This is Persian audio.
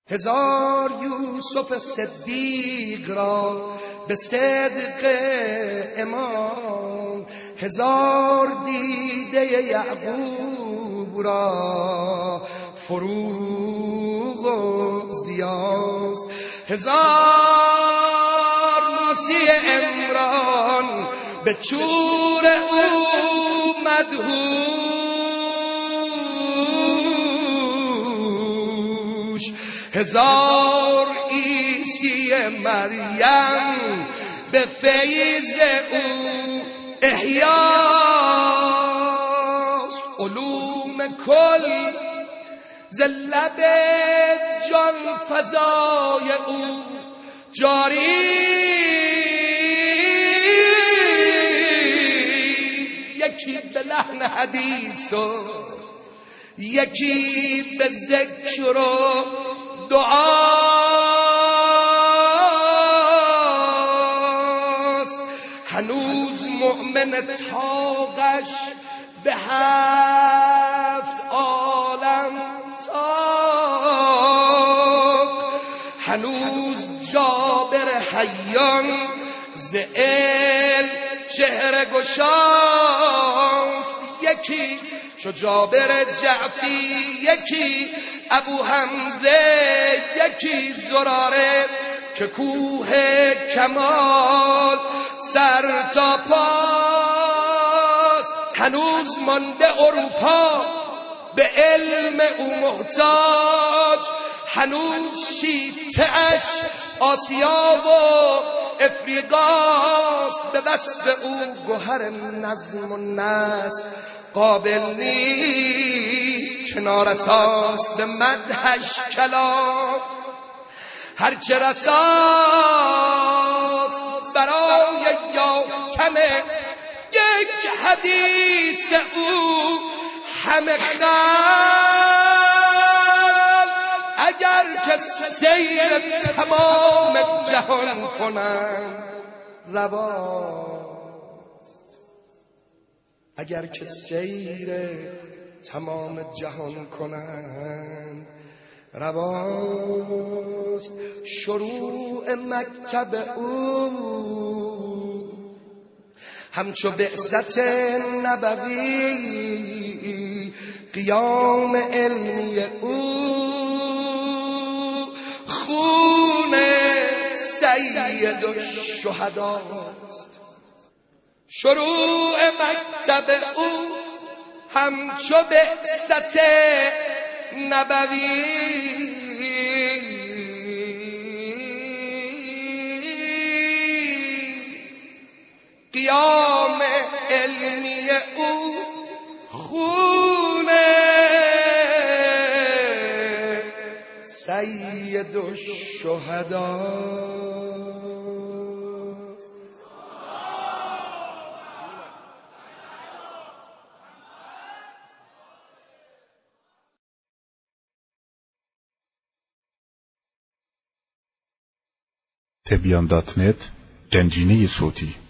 هزار یوسف صدیق را به صدق امام، هزار دیده یعقوب را فروغ و ضیاست، هزار موسی عمران به طور او مدهوش، هزار عیسی مریم به فیض او احیاست. علوم کل ز لب جان فزای او جاری، یکی به لحن حدیث و یکی به ذکر و دعاست. هنوز مؤمن طاقش به 7 عالم طاق، هنوز جابر حیان ز علم چهره گشاست، یکی چو جابر جعفی، یکی ابو حمزه، یکی زراره که کوه کمال سر تا پاست. هنوز مانده اروپا به علم او محتاج، هنوز شیفته اش آسیا و افریقاست. به وصف او گوهر نظم و نثر قابل نیست که نارساست، به مدحش کلام هرچه رساست. برای یافتن یک حدیث او همه خلق اگر که سیر تمام جهان کنند رواست، اگر که سیر تمام جهان کنند رواست. شروع مکتب او همچو بعثت نبوی، قیام علمی او خون سید الشهداست. شروع مکتب او همچو بعثت نبوی، قیام علمی او خون سید الشهداست. تبیان.net گنجینه صوتی